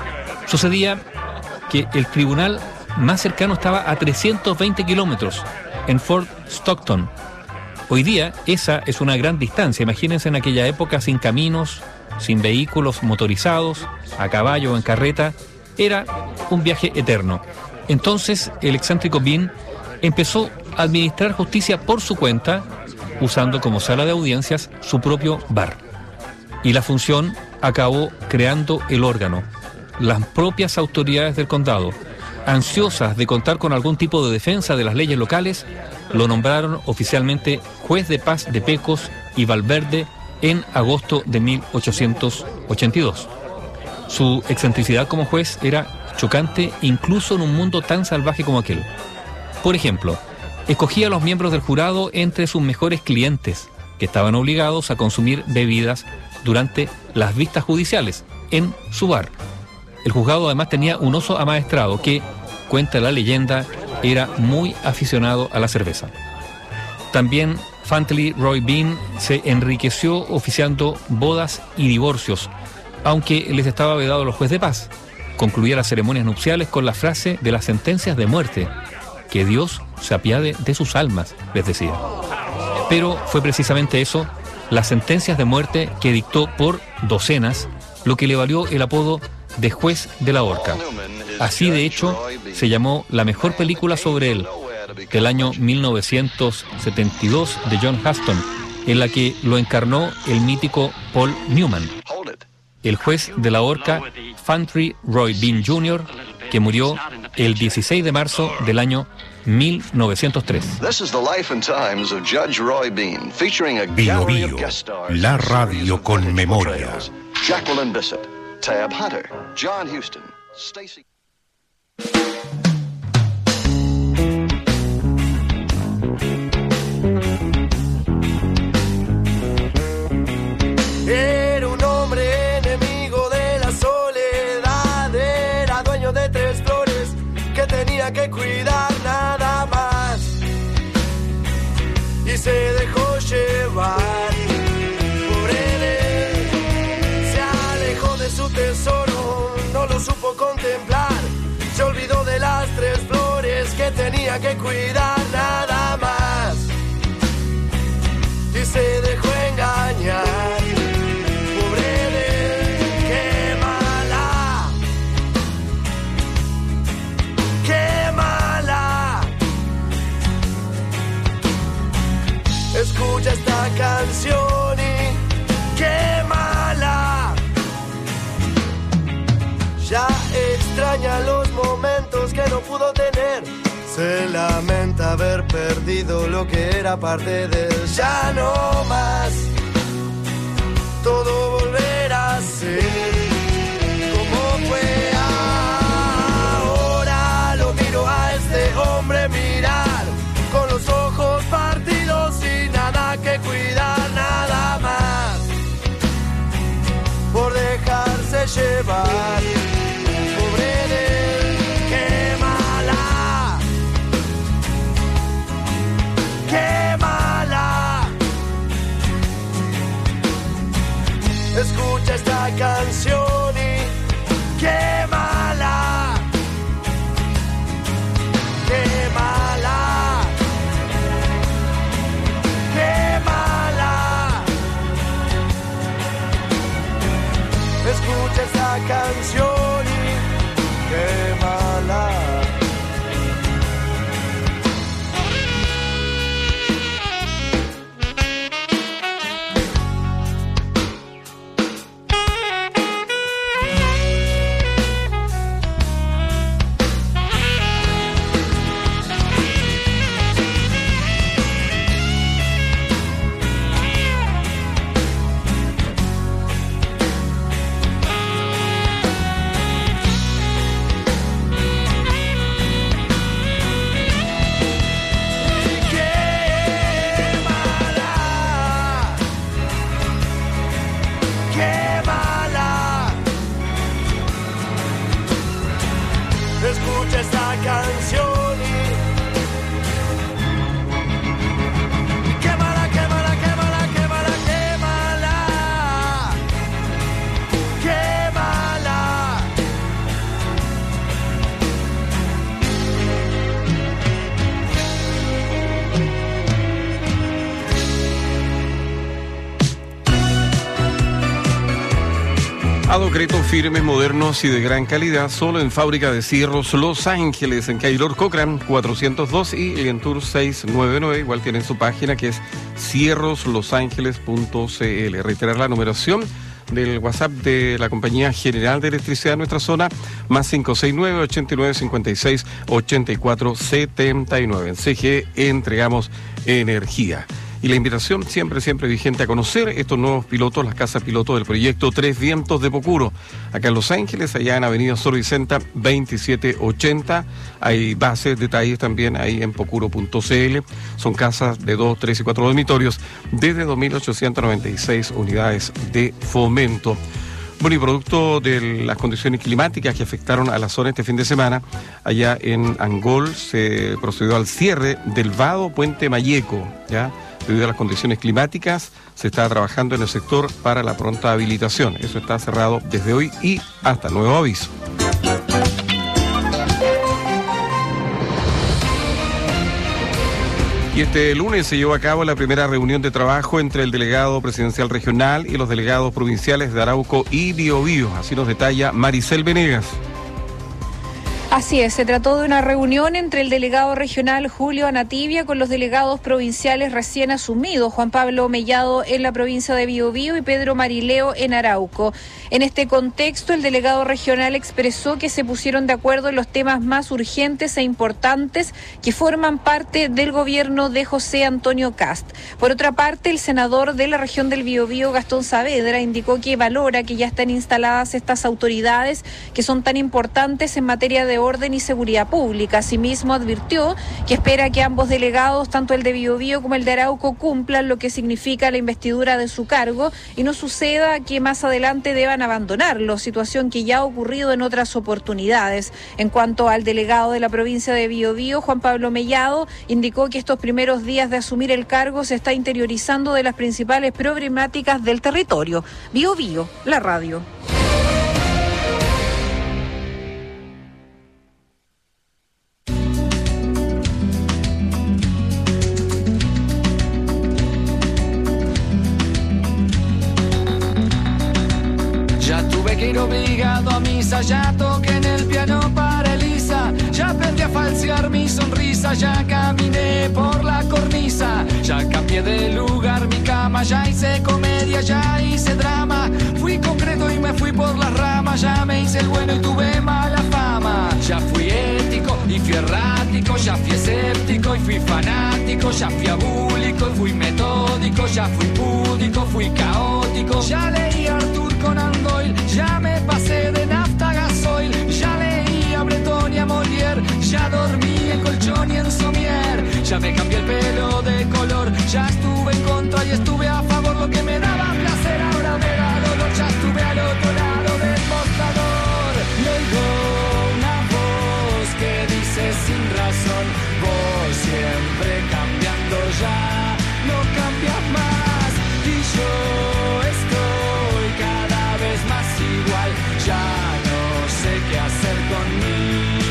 Sucedía que el tribunal más cercano estaba a trescientos veinte kilómetros, en Fort Stockton. Hoy día esa es una gran distancia. Imagínense en aquella época, sin caminos, sin vehículos motorizados, a caballo o en carreta. Era un viaje eterno. Entonces el excéntrico Bean empezó a administrar justicia por su cuenta, usando como sala de audiencias su propio bar. Y la función acabó creando el órgano. Las propias autoridades del condado, ansiosas de contar con algún tipo de defensa de las leyes locales, lo nombraron oficialmente juez de paz de Pecos y Valverde en agosto de mil ochocientos ochenta y dos. Su excentricidad como juez era chocante incluso en un mundo tan salvaje como aquel. Por ejemplo, escogía a los miembros del jurado entre sus mejores clientes, que estaban obligados a consumir bebidas durante las vistas judiciales en su bar. El juzgado además tenía un oso amaestrado que, cuenta la leyenda, era muy aficionado a la cerveza. También Fantley Roy Bean se enriqueció oficiando bodas y divorcios, aunque les estaba vedado a los jueces de paz. Concluía las ceremonias nupciales con la frase de las sentencias de muerte: que Dios se apiade de sus almas, les decía. Pero fue precisamente eso, las sentencias de muerte que dictó por docenas, lo que le valió el apodo de juez de la horca. Así, de hecho, se llamó la mejor película sobre él, del año mil novecientos setenta y dos, de John Huston, en la que lo encarnó el mítico Paul Newman. El juez de la horca, Fantley Roy Bean junior, que murió el dieciséis de marzo del año mil novecientos tres. Bio Bio, la radio con memoria. Jacqueline Bissett, Tab Hunter, John Huston, Stacy. Era un hombre enemigo de la soledad, era dueño de tres flores que tenía que cuidar nada más, y se dejó llevar por él, se alejó de su tesoro, no lo supo contemplar, se olvidó de las tres flores que tenía que cuidar nada más, y se dejó engañar. Escucha esta canción y quémala. Ya extraña los momentos que no pudo tener. Se lamenta haber perdido lo que era parte de él. Ya no más. Todo volverá a ser como fue. Ahora lo miro a este hombre mirar con los ojos partidos y nada que cuidar, nada más, por dejarse llevar. Pobre de él, quémala, quémala. Escucha esta canción y quémala, quémala. Quémala. Escucha esta canción. escucha esta canción y quémala, quémala, quémala, quémala, quémala, quémala. Adocretos firmes, modernos y de gran calidad, solo en Fábrica de Cierros Los Ángeles, en Caylor Cochran cuatrocientos dos y Lientour seiscientos noventa y nueve. Igual tienen su página que es cierros los ángeles punto c l. Reiterar la numeración del WhatsApp de la Compañía General de Electricidad de nuestra zona, más cinco seis nueve, ochenta y nueve, cincuenta y seis, ochenta y cuatro, setenta y nueve. En C G E entregamos energía. Y la invitación siempre, siempre vigente a conocer estos nuevos pilotos, las casas pilotos del proyecto Tres Vientos de Pocuro, acá en Los Ángeles, allá en Avenida Sor Vicenta veintisiete ochenta. Hay bases, detalles también ahí en pocuro punto c l. Son casas de dos, tres y cuatro dormitorios, desde dos mil ochocientas noventa y seis unidades de fomento. Bueno, y producto de las condiciones climáticas que afectaron a la zona este fin de semana, allá en Angol se procedió al cierre del vado Puente Mayeco, ¿ya? Debido a las condiciones climáticas, se está trabajando en el sector para la pronta habilitación. Eso está cerrado desde hoy y hasta nuevo aviso. Y este lunes se llevó a cabo la primera reunión de trabajo entre el delegado presidencial regional y los delegados provinciales de Arauco y Biobío. Así nos detalla Maricel Venegas. Así es, se trató de una reunión entre el delegado regional Julio Anativia con los delegados provinciales recién asumidos, Juan Pablo Mellado en la provincia de Biobío y Pedro Marileo en Arauco. En este contexto, el delegado regional expresó que se pusieron de acuerdo en los temas más urgentes e importantes que forman parte del gobierno de José Antonio Kast. Por otra parte, el senador de la región del Biobío, Gastón Saavedra, indicó que valora que ya están instaladas estas autoridades que son tan importantes en materia de orden y seguridad pública. Asimismo, advirtió que espera que ambos delegados, tanto el de Biobío como el de Arauco, cumplan lo que significa la investidura de su cargo y no suceda que más adelante deban abandonarlo, situación que ya ha ocurrido en otras oportunidades. En cuanto al delegado de la provincia de Biobío, Juan Pablo Mellado, indicó que estos primeros días de asumir el cargo se está interiorizando de las principales problemáticas del territorio. Biobío, la radio. Obligado a misa, ya toqué en el piano para Elisa, ya aprendí a falsear mi sonrisa, ya caminé por la cornisa, ya cambié de lugar mi cama, ya hice comedia, ya hice drama, fui concreto y me fui por las ramas, ya me hice el bueno y tuve mala fama, ya fui ético y fui errático, ya fui escéptico y fui fanático, ya fui abúlico y fui metódico, ya fui púdico, fui caótico, ya leí a Arthur Conan Doyle, ya me pasé de nafta a gasoil, ya leí a Breton y a Molière, ya dormí en colchón y en somier, ya me cambié el pelo de color, ya estuve en contra y estuve a favor, lo que me daba placer ahora me da dolor, ya estuve al otro lado del mostrador, y oigo una voz que dice sin razón, vos siempre cambiando ya, no cambias más, y yo estoy cada vez más igual, ya no sé qué hacer con mí.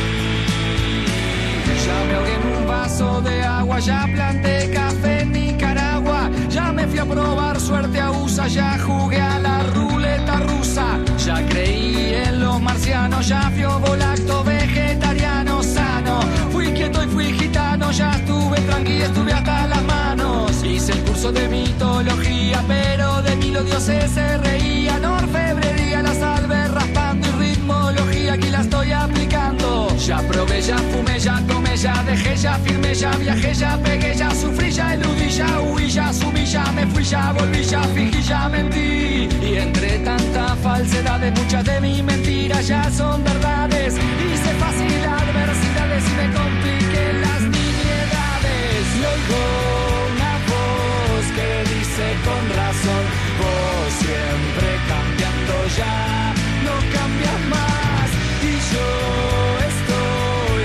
Ya me ahogué en un vaso de agua, ya planté café en Nicaragua, ya me fui a probar suerte a U S A, ya jugué a la ruleta rusa, ya creí en los marcianos, ya fui ovolacto vegetariano sano, fui quieto y fui gitano, ya estuve tranqui, estuve hasta las manos, hice el curso de mitología, pero de mí los dioses se reían, orfebrería, las albes raspando y ritmología, aquí la estoy aplicando, ya probé, ya fumé, ya tomé, ya dejé, ya firmé, ya viajé, ya pegué, ya sufrí, ya eludí, ya huí, ya subí, ya me fui, ya volví, ya fingí, ya mentí, y entre tanta falsedad muchas de mis mentiras ya son verdades, hice fácil adversidades y me compliqué las nimiedades, y oigo una voz que dice con razón, vos siempre cambiando ya, no cambias más, y yo estoy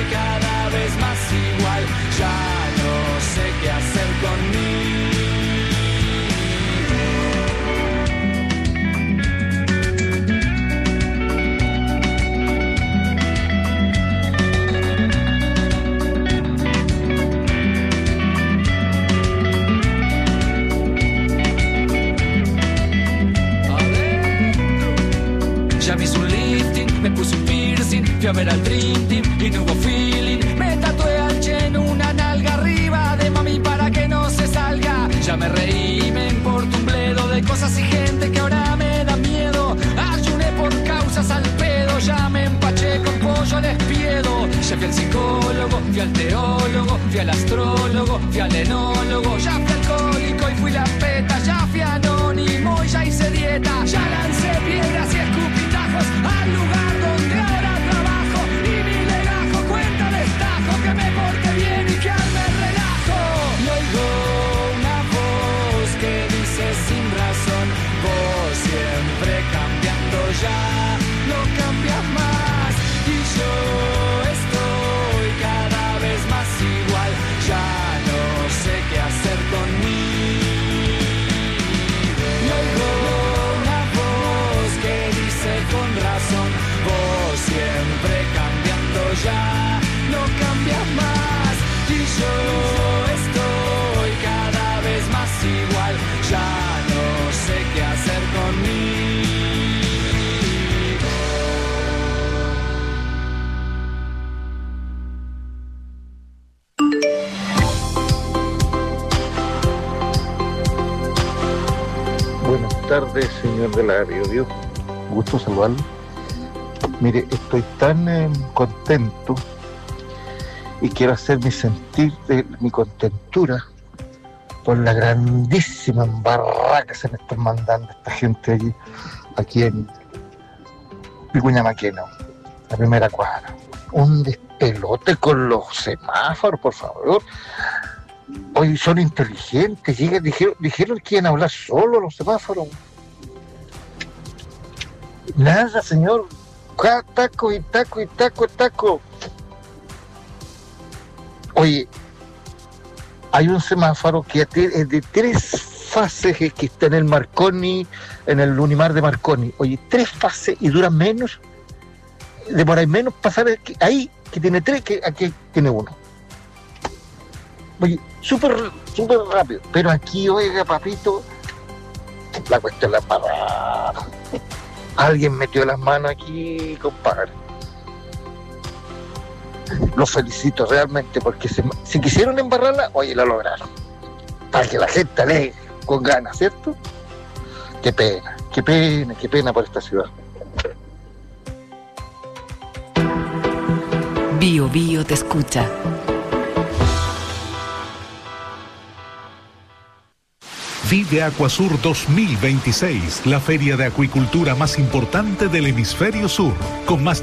fui a ver al Dream Team y no hubo feeling. Me tatué al Chen una nalga arriba de mami para que no se salga. Ya me reí, me importa un bledo de cosas y gente que ahora me da miedo. Ayuné por causas al pedo, ya me empaché con pollo al espiedo. Ya fui al psicólogo, fui al teólogo, fui al astrólogo, fui al enólogo. Ya fui alcohólico y fui la peta, ya fui anónimo y ya hice dieta. Ya lancé piedras y escupitajos al lugar donde ahora trabajo. Y mi legajo cuenta destajo que me porte bien y que arme el relajo. Y oigo una voz que dice sin razón: vos siempre cambiando, ya no cambias más. Y yo estoy cada vez más igual, ya no sé qué hacer conmigo. Y oigo una voz que dice con razón: vos siempre cambiando, ya no cambias más. Y yo estoy cada vez más igual, ya no sé qué hacer conmigo. Buenas tardes, señor de la radio. Gusto saludarlo. Mire, estoy tan eh, contento y quiero hacer mi sentir de mi contentura por la grandísima embarrada que se me están mandando esta gente allí, aquí en Vicuña Maquena, la primera cuadra. Un despelote con los semáforos, por favor. Hoy son inteligentes, llegan, dijeron, dijeron que iban a hablar solo los semáforos. Nada, señor. Taco y taco y taco y taco. Oye, hay un semáforo que es de tres fases que está en el Marconi, en el Unimar de Marconi. Oye, tres fases y duran menos, demoráis menos pasar ahí, que tiene tres, que aquí tiene uno. Oye, súper, súper rápido. Pero aquí, oiga, papito, la cuestión la parada. Alguien metió las manos aquí, compadre. Los felicito realmente porque se, si quisieron embarrarla, oye, la lograron. Para que la gente alegue con ganas, ¿cierto? Qué pena, qué pena, qué pena por esta ciudad. Bio Bio te escucha. Vive Acuasur dos mil veintiséis, la feria de acuicultura más importante del hemisferio sur, con más